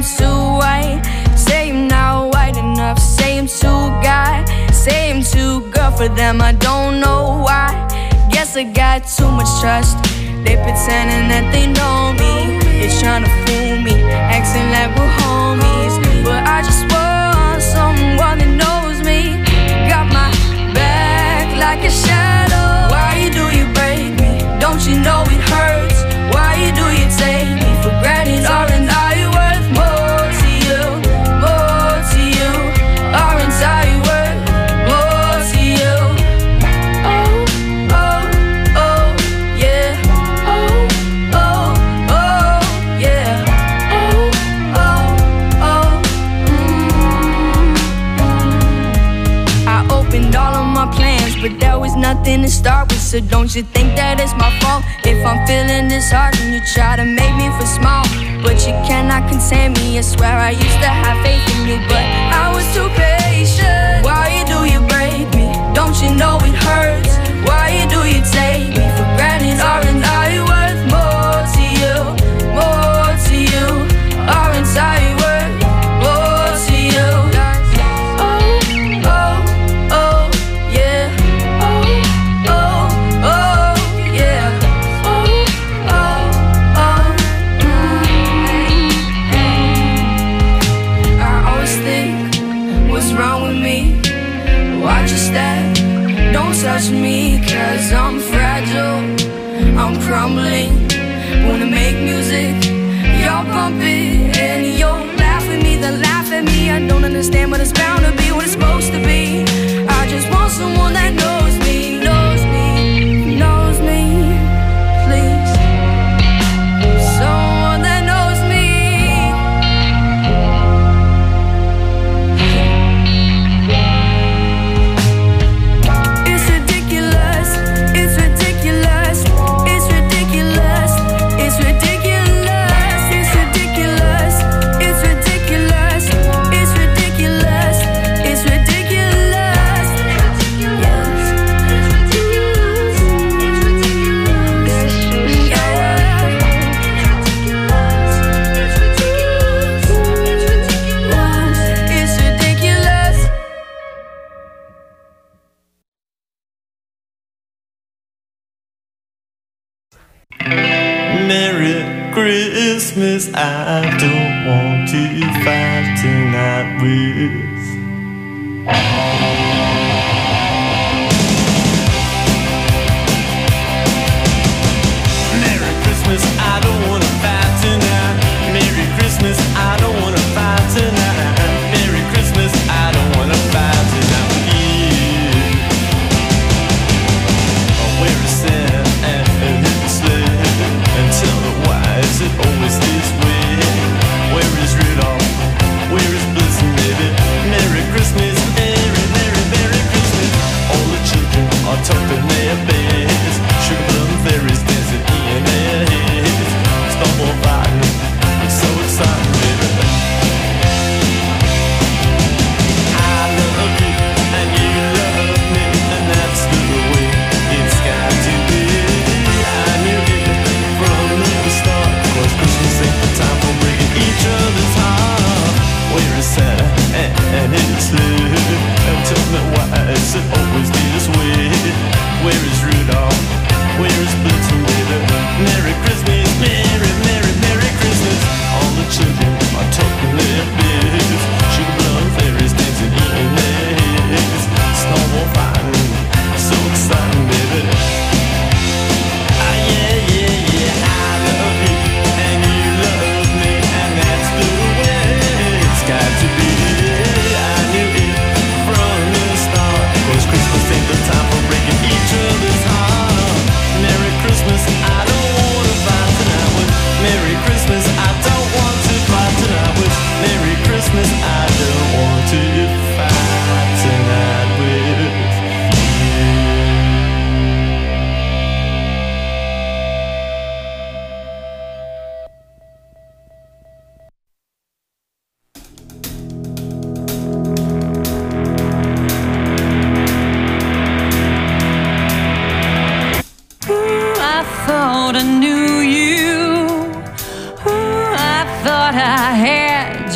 too white. Say I'm not white enough. Say I'm too guy. Say I'm too girl for them, I don't know why. Guess I got too much trust. They pretending that they know me. They're trying to fool me, acting like we're homies. But I just want someone that knows me. Got my back like a shadow. Why do you break me? Don't you know it hurts? Why do you take me for granted? Aren't I worth more to you? More to you? Aren't I worth more to you? Oh, oh, oh, yeah. Oh, oh, oh, yeah. Oh, oh, oh, I opened all of my plans, but there was nothing to start with. So don't you think that it's my fault if I'm feeling disheartened? You try to make me feel small, but you cannot contain me. I swear I used to have faith in you, but I was too patient. Why do you break me? Don't you know it hurts? Why do you take me for granted? Aren't I worth more to you? More to you? Aren't I worth more to you? Oh, oh, oh, yeah. Oh, oh, oh, yeah. Oh, oh, oh, I always think, what's wrong with me? Watch your step, don't touch me, 'cause I'm fragile, I'm crumbling. Wanna make music, y'all pump it, and you'll laugh at me, then laugh at me. I don't understand, but it's bound to be what it's supposed to be. I just want someone that knows me, knows me, knows me, please. Someone that knows me. It's ridiculous, it's ridiculous, it's ridiculous, it's ridiculous, it's ridiculous, it's ridiculous, it's ridiculous, it's ridiculous, it's ridiculous. Merry Christmas, I don't want to fight tonight with. Merry Christmas, I don't want to fight tonight. Merry Christmas, I don't want to fight tonight. Merry Christmas, I don't want to fight tonight with you. Where is Santa and his sleigh? And tell me why is it always this way? Where is Rudolph? Where is Blitzen, baby? Merry Christmas, Merry, Merry, Merry Christmas. All the children are tucked in their beds. Sugar plum fairies dancing in their heads. Stumble fighting, it's so exciting, baby. I love you and you love me, and that's the way it's got to be. I knew it from the start, 'cause Christmas ain't the time for breaking each other's heart. Where is Santa and his sleigh? And tell me why is it always this way? Where is Rudolph? Where is Blitzen, baby? Merry Christmas, Merry, Merry, Merry Christmas. All the children are tucked in their beds. Sugar plum fairies dancing in their heads. Snowball fighting, so exciting, baby. Ah, yeah, yeah, yeah. I love you and you love me, and that's the way it's got to be. I knew it from the start, 'cause Christmas ain't the time for breaking each other's heart. Merry Christmas, I don't want to fight tonight with. Merry Christmas, I don't want to fight tonight with. Merry Christmas, I don't want to fight tonight with you. I thought I knew you. Ooh, I thought I had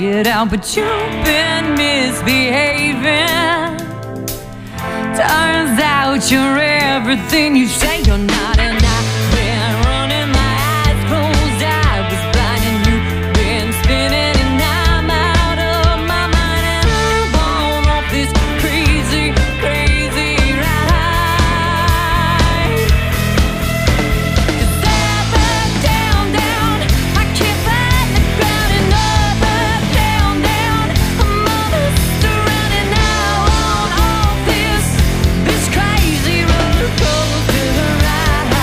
it out, but you've been misbehaving. Turns out you're everything you say you're not, and I've been running my eyes closed. I was blind and you've been spinning, and I'm out of my mind, and I'm on off this crazy, crazy ride. 'Cause up, down, down, I can't find the ground, and up, down, down, I'm all surrounded now on off this crazy roller coaster ride.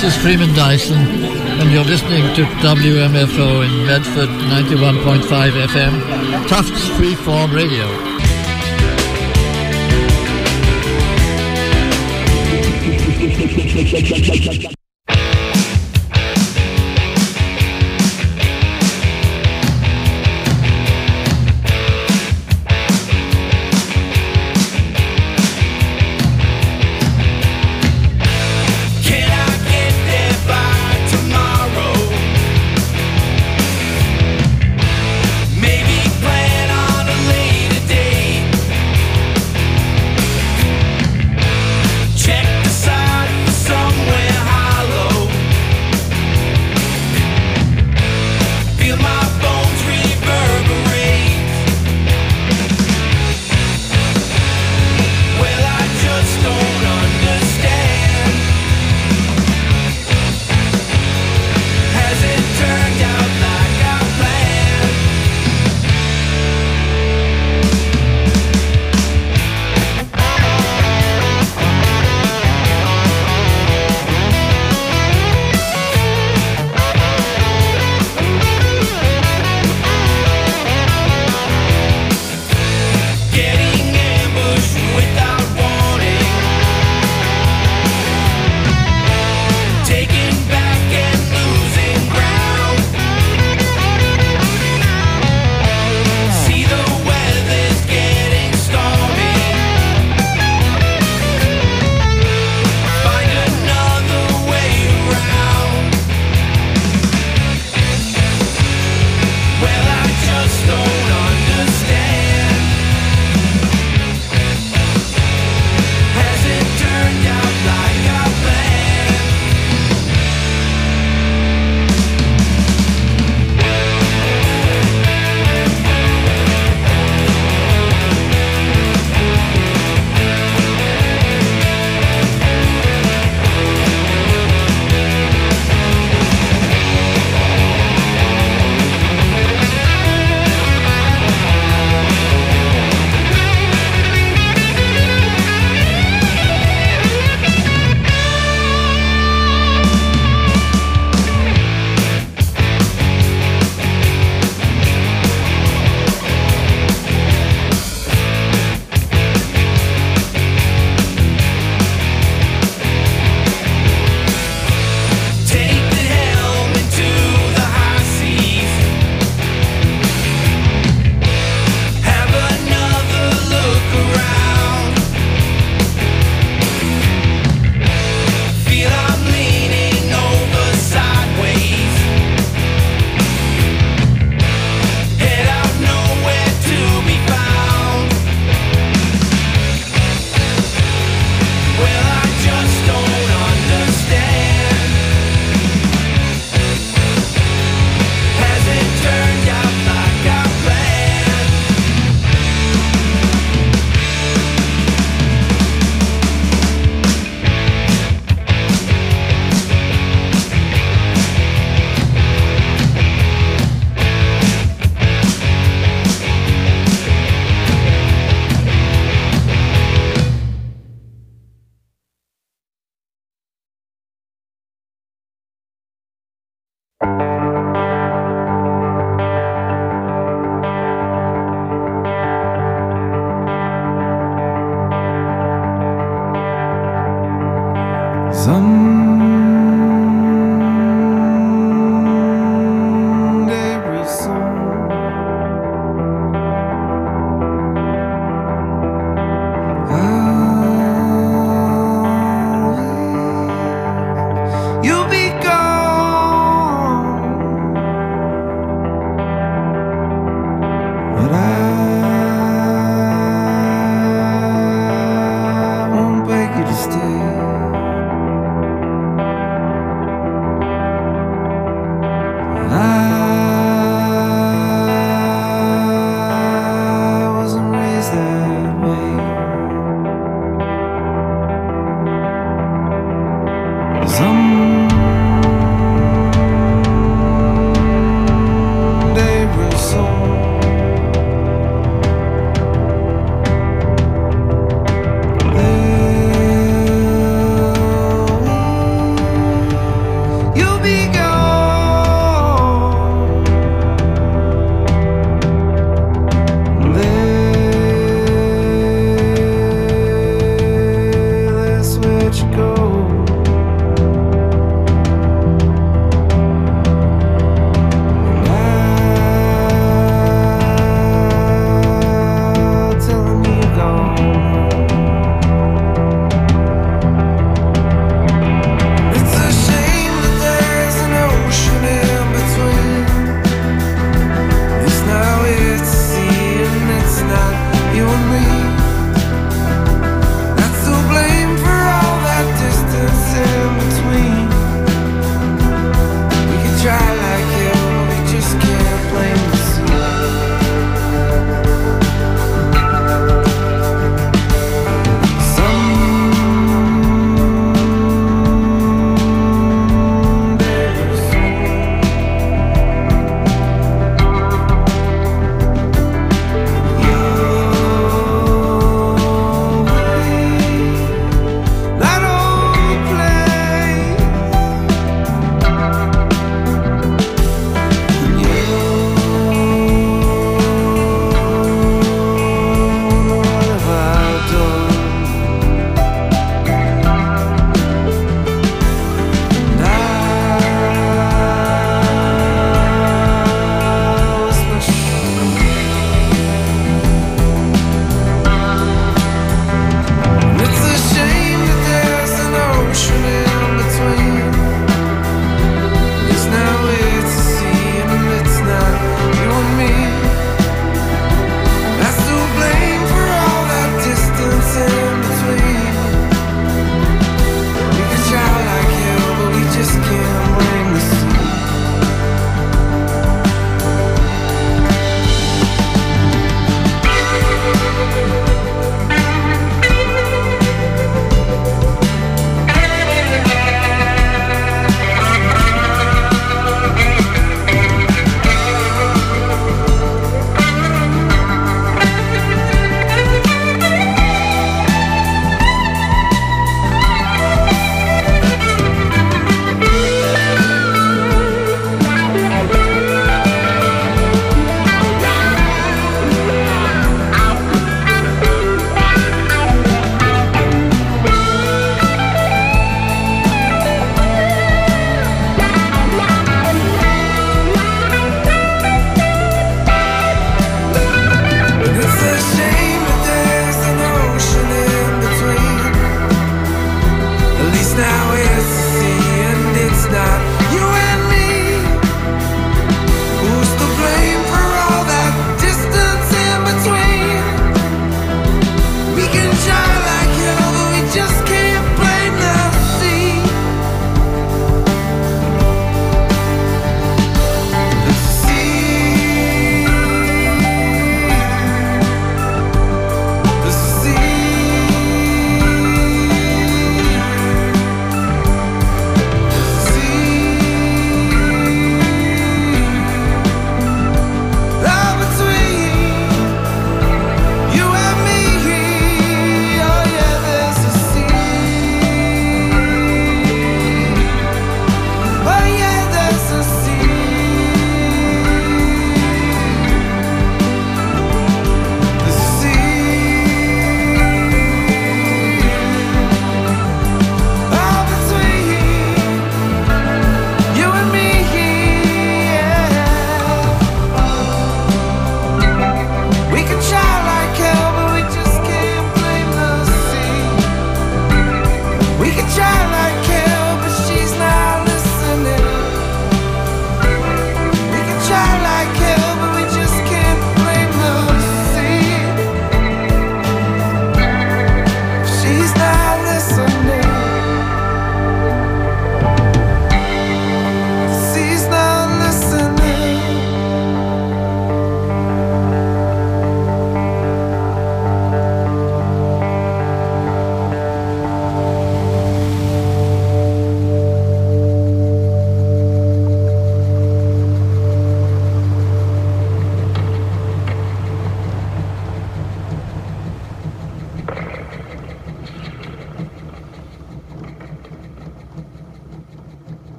This is Freeman Dyson, and you're listening to WMFO in Medford, 91.5 FM, Tufts Freeform Radio.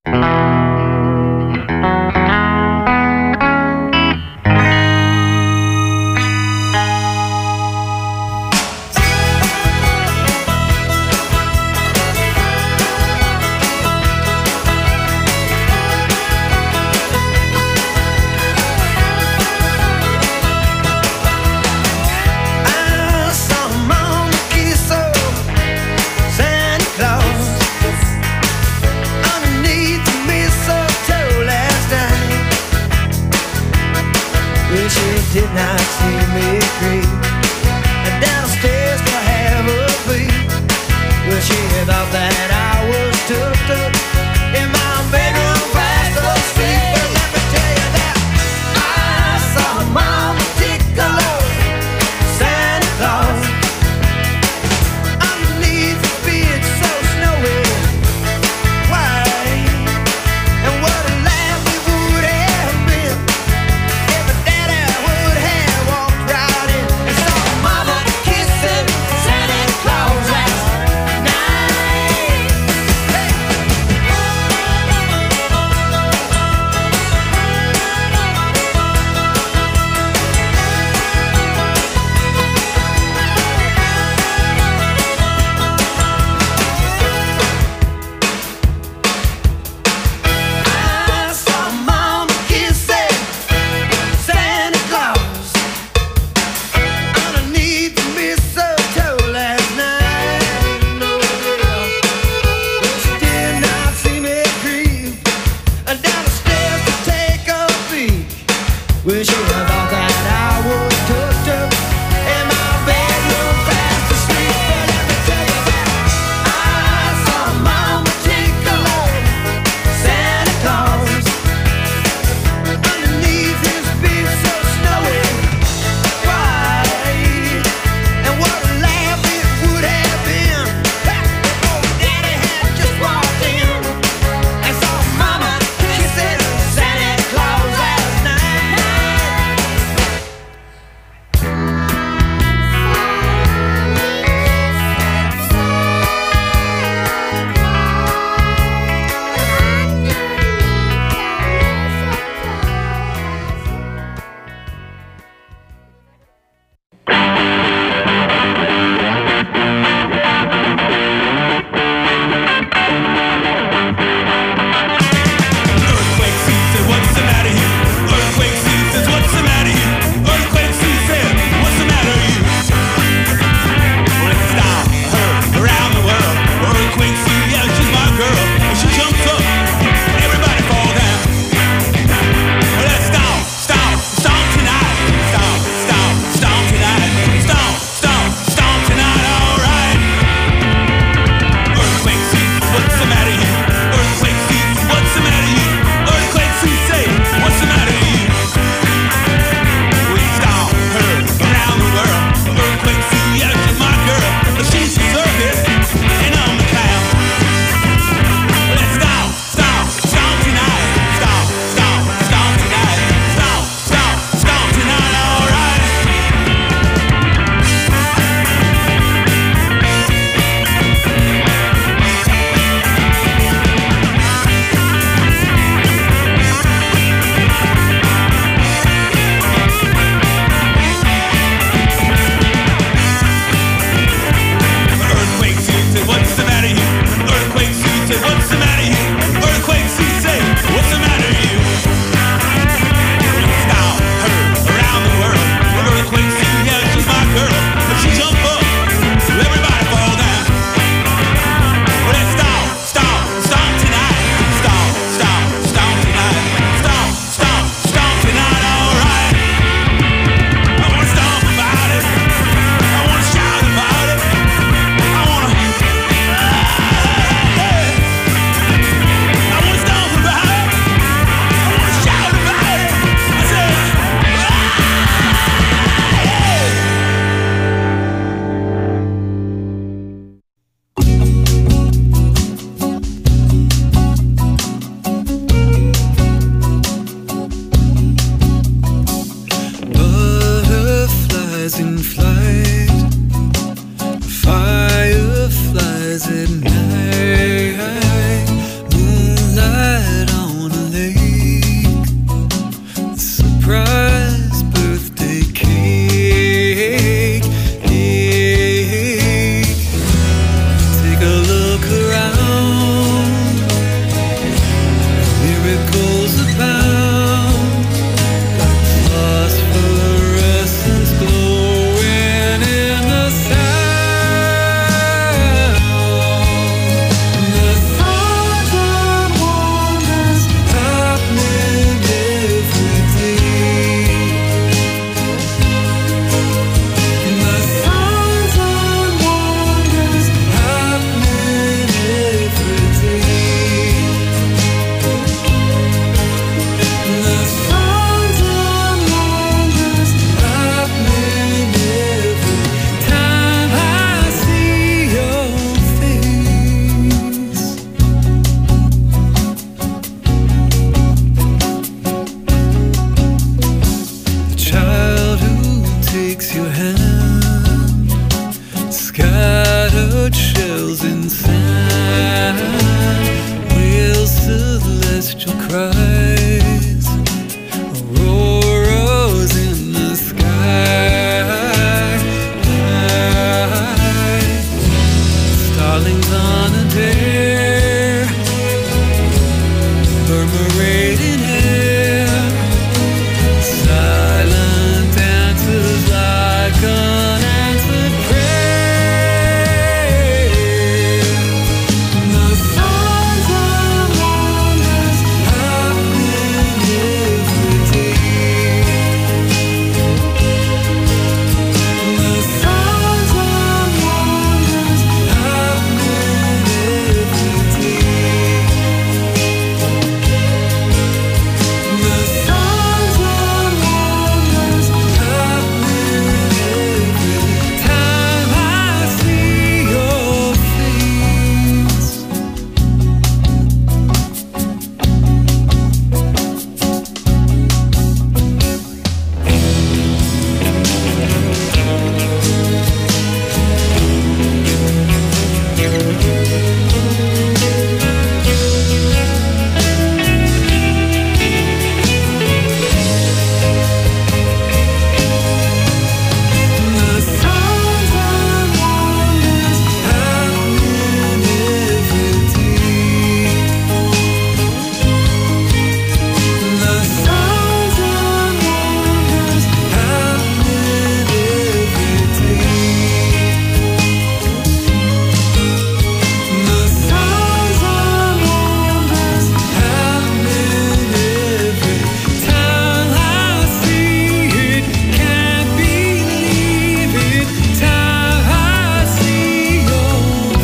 Did not see me creep downstairs to have a peep. Well, she thought that I was tucked up in my bedroom fast asleep. But let me tell you that I saw my particular Santa Claus underneath the bed so snowy white. And what a laugh we would have been if a daddy would have walked right in and saw mama kissing Santa Claus last night. Hey. particles abound, phosphorescence glowing in the sound. The thoughts and wonders happening every day. The thoughts and wonders happening every day. The thoughts and wonders happening every time I see your face. The child who takes your hand, scattered shells in sand, wails celestial cries, auroras in the sky, starlings on a dare, murmurating air, silent dances like unanswered prayer. The thoughts and wonders happening every day. The thoughts and wonders happening every day. The thoughts and wonders happening every time I see your face. The thoughts and wonders happening every day. The thoughts and wonders happening every day. The thoughts and wonders happening every time I see it. Can't believe it. Time I see your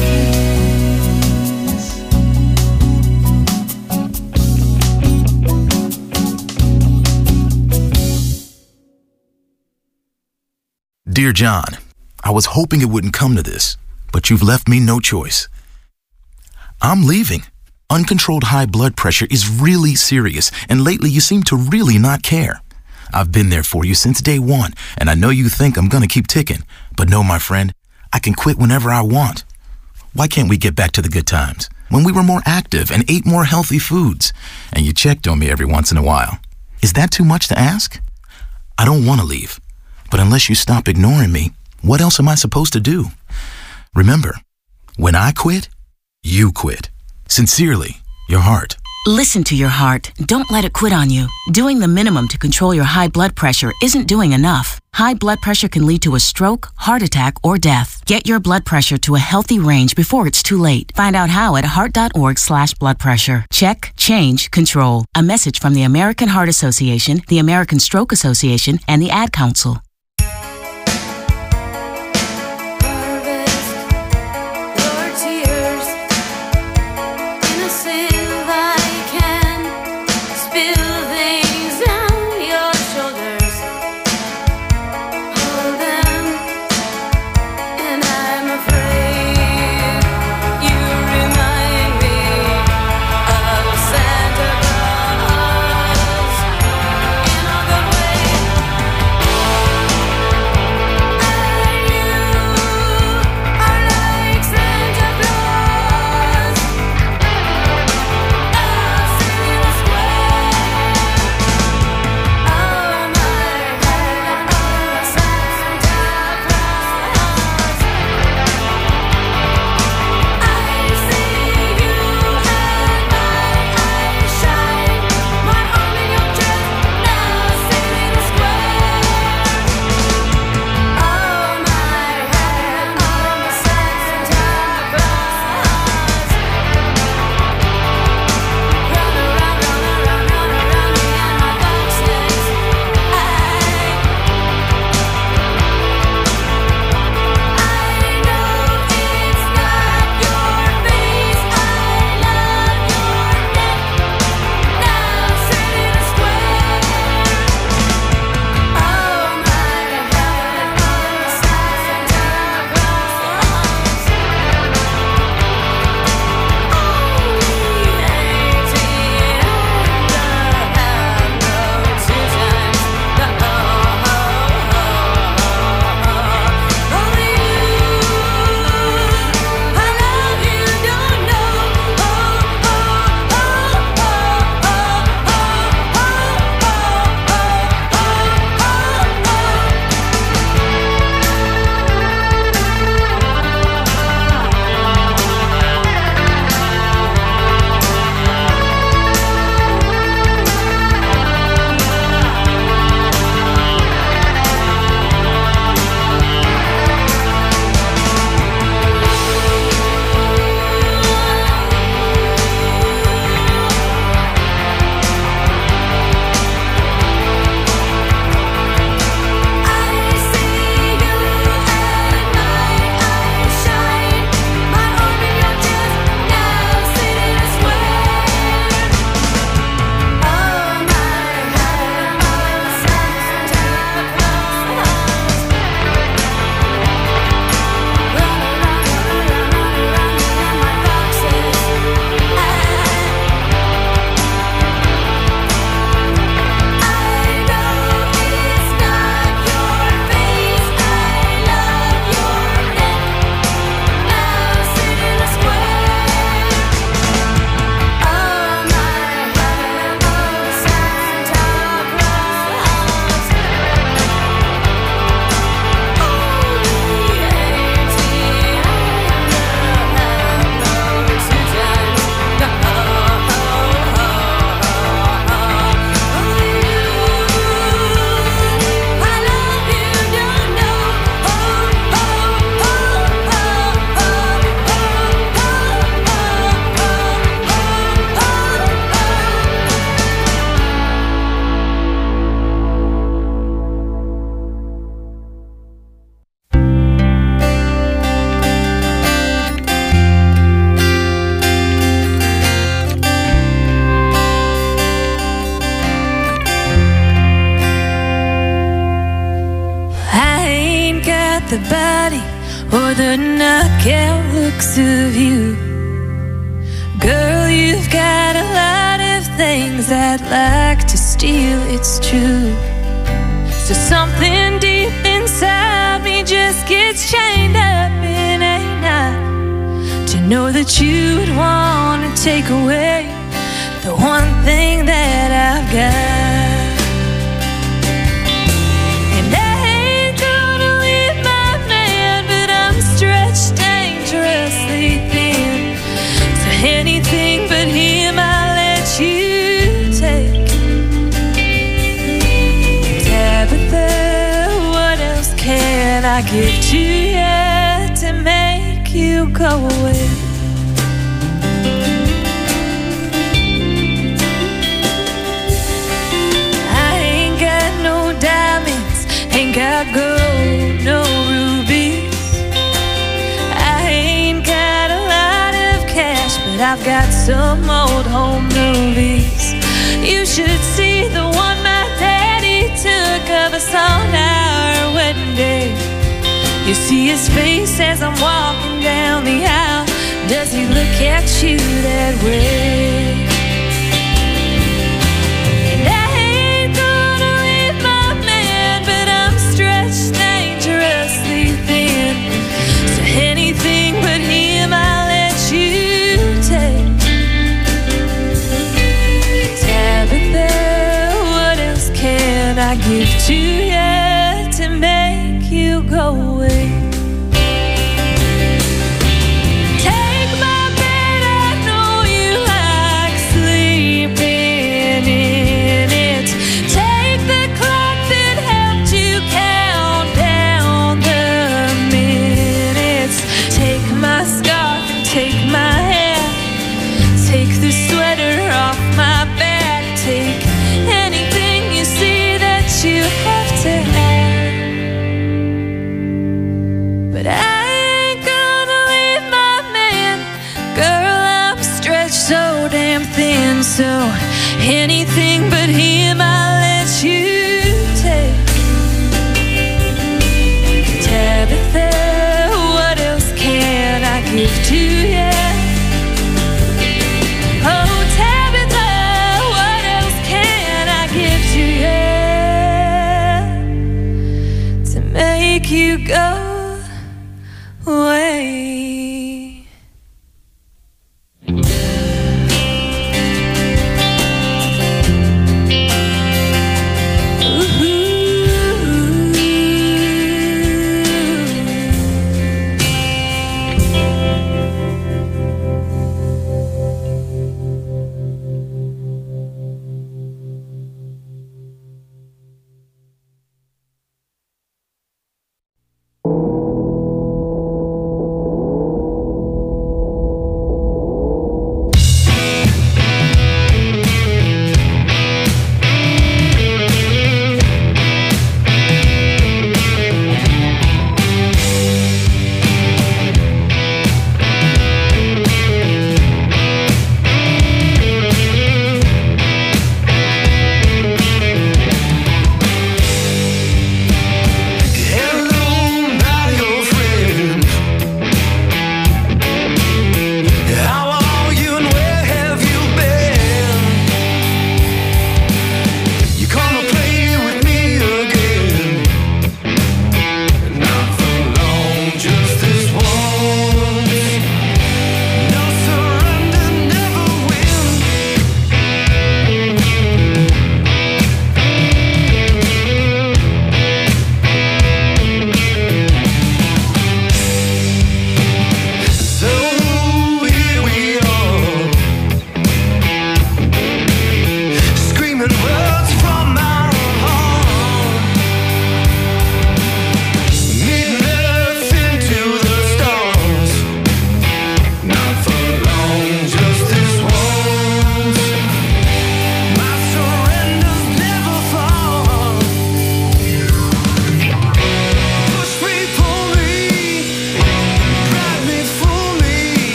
Dear John, I was hoping it wouldn't come to this, but you've left me no choice. I'm leaving. Uncontrolled high blood pressure is really serious, and lately you seem to really not care. I've been there for you since day one, and I know you think I'm gonna keep ticking, but no, my friend, I can quit whenever I want. Why can't we get back to the good times, when we were more active and ate more healthy foods, and you checked on me every once in a while? Is that too much to ask? I don't want to leave, but unless you stop ignoring me, what else am I supposed to do? Remember, when I quit, you quit. Sincerely, your heart. Listen to your heart. Don't let it quit on you. Doing the minimum to control your high blood pressure isn't doing enough. High blood pressure can lead to a stroke, heart attack, or death. Get your blood pressure to a healthy range before it's too late. Find out how at heart.org/bloodpressure. Check, change, control. A message from the American Heart Association, the American Stroke Association, and the Ad Council. Santa Claus in all the way. the body or the knockout looks of you. Girl, you've got a lot of things I'd like to steal, it's true. So something deep inside me just gets chained up in a knot, to know that you would want to take away the one thing that I've got. And I ain't gonna leave my man, but I'm stretched dangerously thin. So anything but him I'll let you take. Tabitha, what else can I give to you to make you go away? Ain't got gold, no rubies. I ain't got a lot of cash, but I've got some old home movies. You should see the one my daddy took of us on our wedding day. You see his face as I'm walking down the aisle. Does he look at you that way? Anything but him I'll let you take. Tabitha, what else can I give to you to make you go away? Take my bed, I know you like sleeping in it. Take the clock that helped you count down the minutes. Take my scarf and take my hair. Take the sweater off my back. Take anything you see that you have to have. But I ain't gonna leave my man. Girl, I'm stretched so damn thin. So anything but him I'll let you take. Tabitha, give to you. Oh, Tabitha, what else can I give to you to make you go away?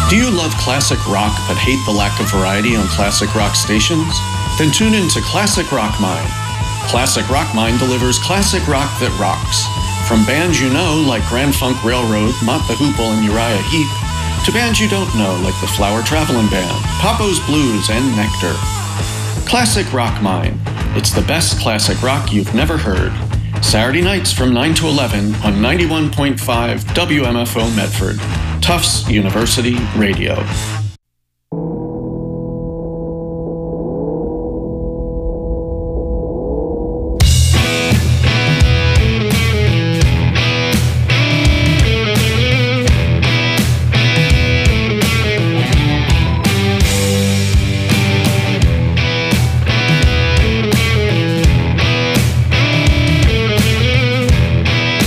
Do you love classic rock but hate the lack of variety on classic rock stations? Then tune in to Classic Rock Mine. Classic Rock Mine delivers classic rock that rocks. From bands you know like Grand Funk Railroad, Mott the Hoople, and Uriah Heep, to bands you don't know like the Flower Traveling Band, Papo's Blues, and Nectar. Classic Rock Mine. It's the best classic rock you've never heard. Saturday nights from 9 to 11 on 91.5 WMFO Medford. Tufts University Radio.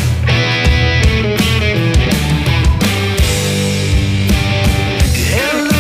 Hello.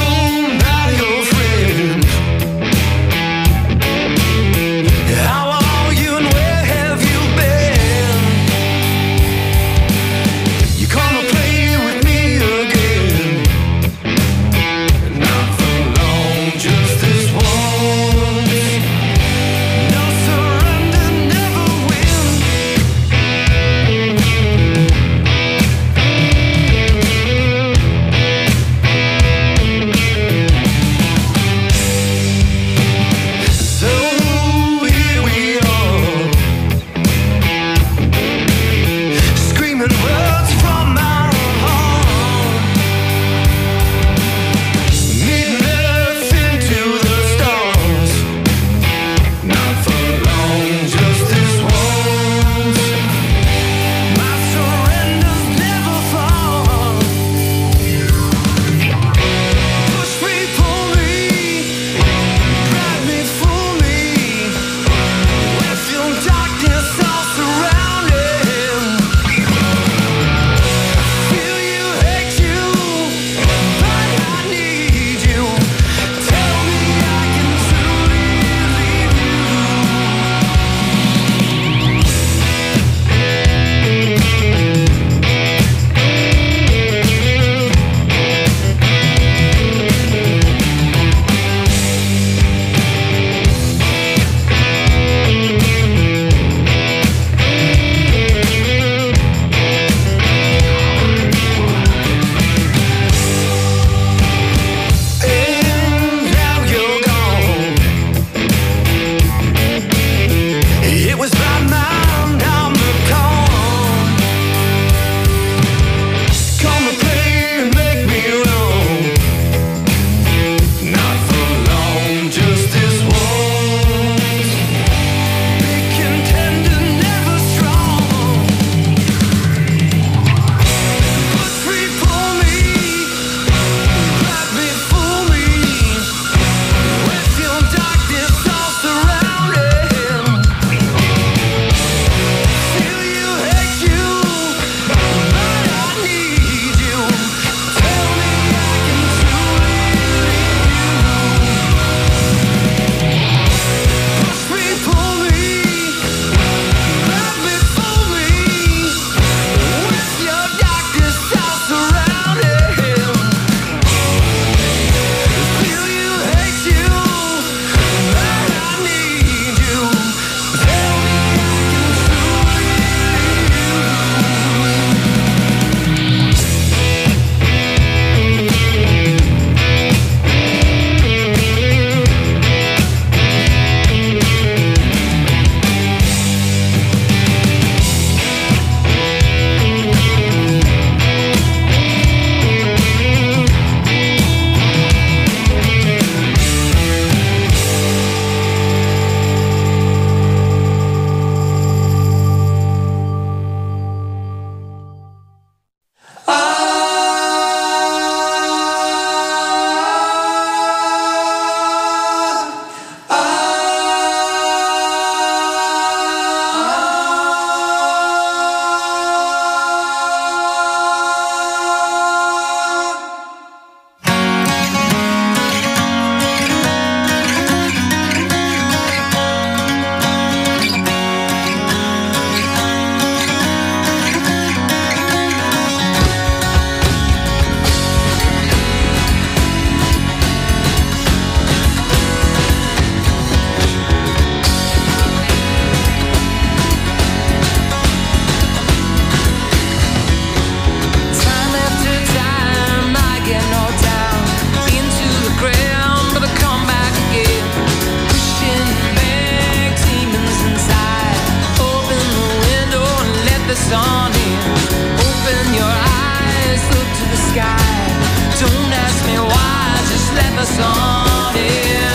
sun in. Open your eyes, look to the sky. Don't ask me why, just let the sun in.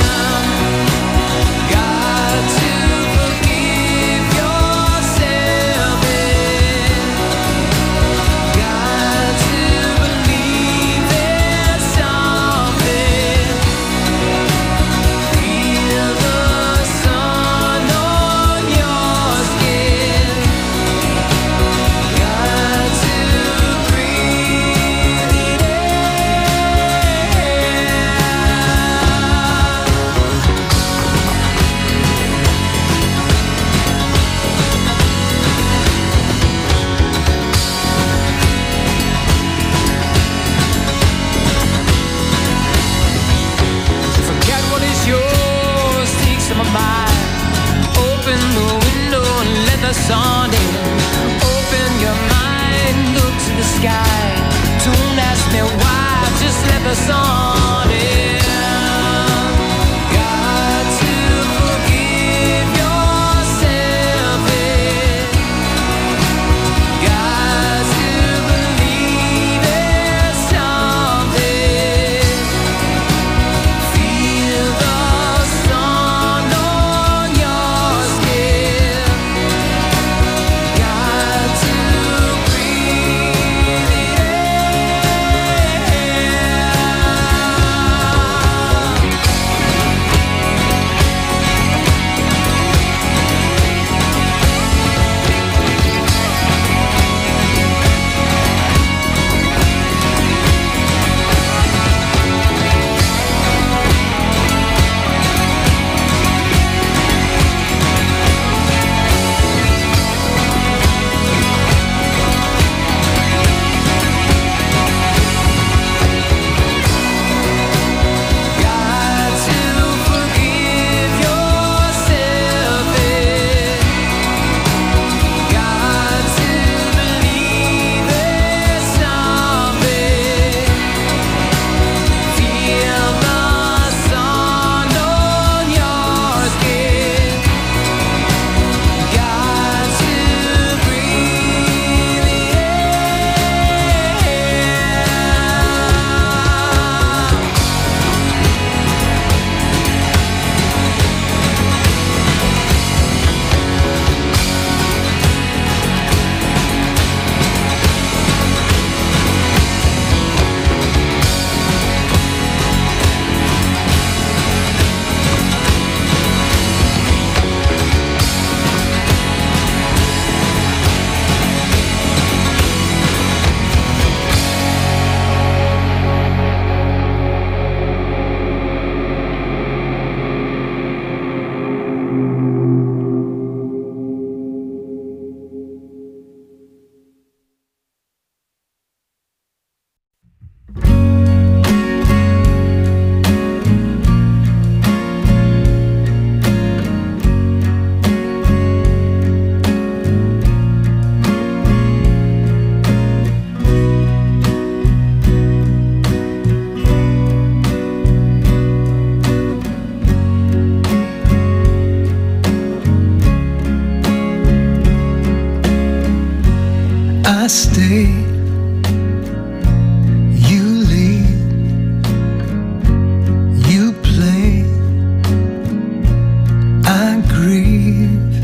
Got to forgive yourself in. Got to believe there's something. Feel the sun on your skin. Got to breathe it in. Forget what is yours, take some of mine. Open the window and let the sun in. Open your mind, look to the sky. Don't ask me why, just let the sun in. Got to forgive yourself in. Got to believe there's something. Feel the sun on your skin. Got to breathe it in. Got to forgive yourself in. Got to believe there's something. Feel the sun on your skin. Got to breathe it in. I stay, you lead, you play, I grieve.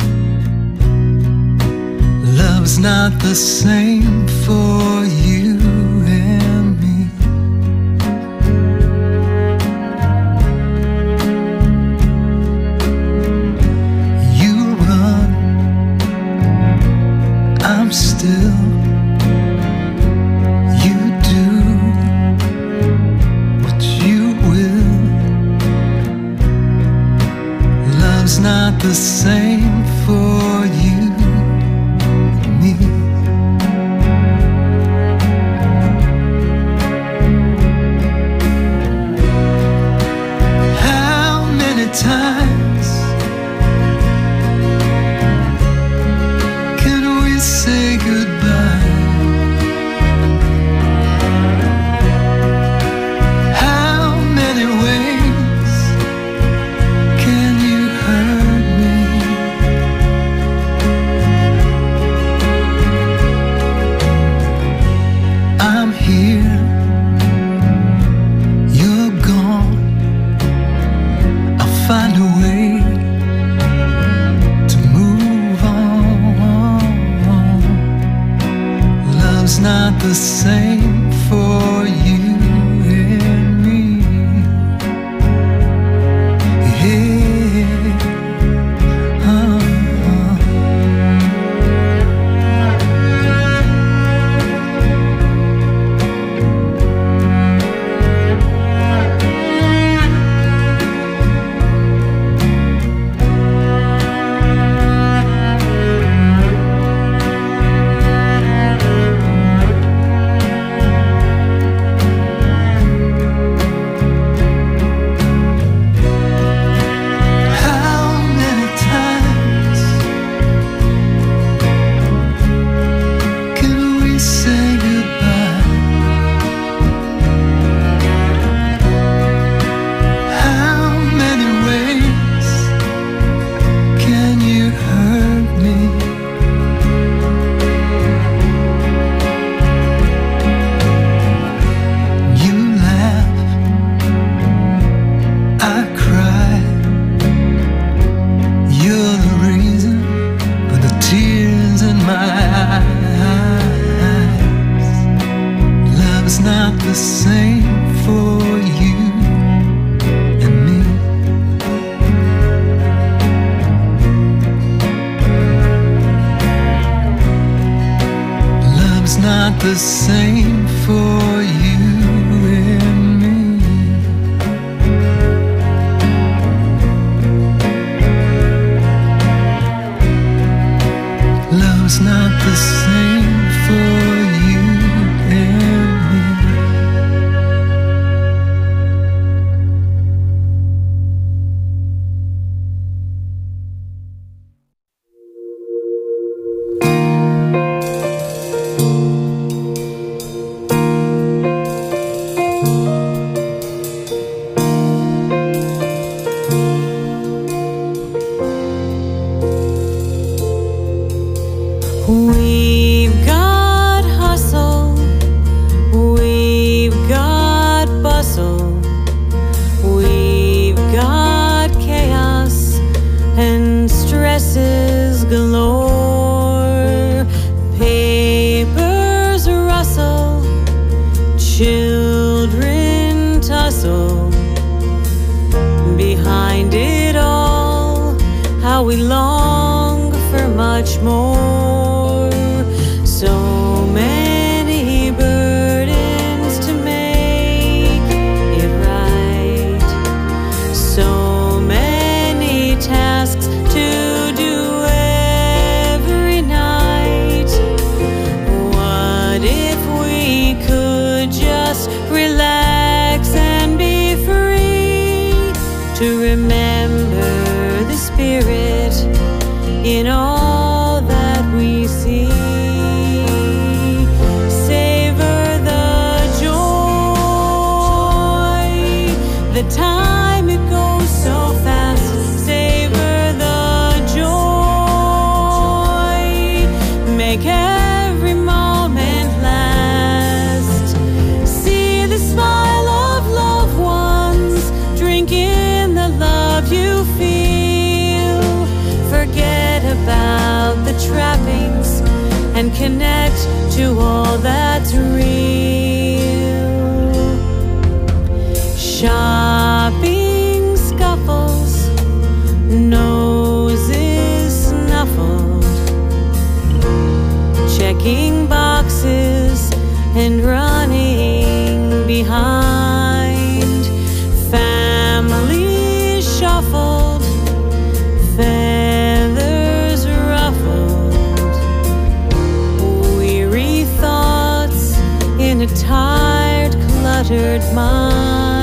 Love's not the same for you and me. You run, I'm still. You do what you will. Love's not the same for you and me. How many times can we say goodbye? How many ways can you hurt me? Love's not the same for you and me. Yeah. The same for you and me. Love's not the same for you and me. We've got hustle, we've got bustle, we've got chaos and stresses galore. Papers rustle, children tussle. Behind it all, how we long for much more. So many burdens to make it right. So many tasks to do every night. What if we could just relax and be free to remember the spirit in all that we see? The time it goes so fast, savor the joy, make every moment last. See the smile of loved ones, drink in the love you feel. Forget about the trappings and connect to all that's real. Shopping scuffles, noses snuffled, checking boxes and running behind. Family shuffled, feathers ruffled, weary thoughts in a tired, cluttered mind.